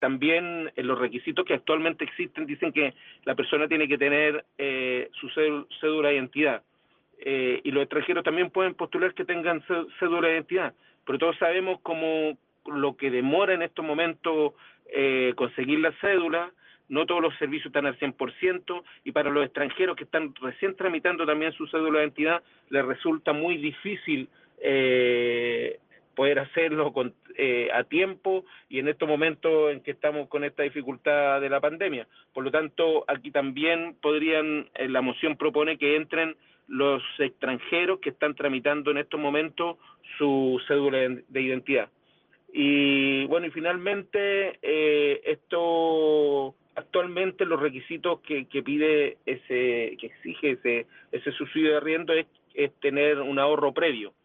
también los requisitos que actualmente existen dicen que la persona tiene que tener su cédula de identidad. Y los extranjeros también pueden postular que tengan cédula de identidad, pero todos sabemos cómo lo que demora en estos momentos conseguir la cédula. No todos los servicios están al 100%, y para los extranjeros que están recién tramitando también su cédula de identidad, les resulta muy difícil poder hacerlo a tiempo, y en estos momentos en que estamos con esta dificultad de la pandemia. Por lo tanto, aquí también la moción propone que entren los extranjeros que están tramitando en estos momentos su cédula de identidad. Y bueno, y finalmente esto actualmente los requisitos que pide que exige ese subsidio de arriendo es tener un ahorro previo.